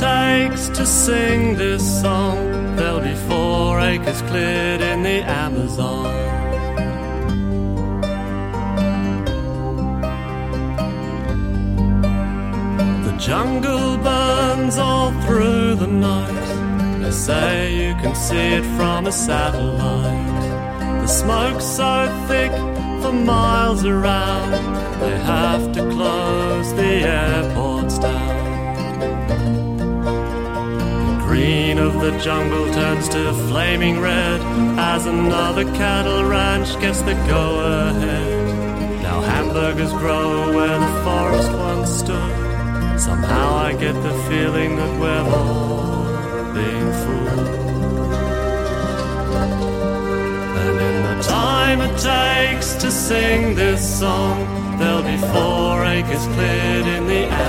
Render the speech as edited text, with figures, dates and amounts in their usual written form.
takes to sing this song, there'll be 4 acres cleared in the Amazon. The jungle burns all through the night. They say you can see it from a satellite. The smoke's so thick for miles around, they have to close the airports down. The green of the jungle turns to flaming red as another cattle ranch gets the go-ahead. Now hamburgers grow where the forest once stood. Somehow I get the feeling that we're all being fooled. And in the time it takes to sing this song, there'll be 4 acres cleared in the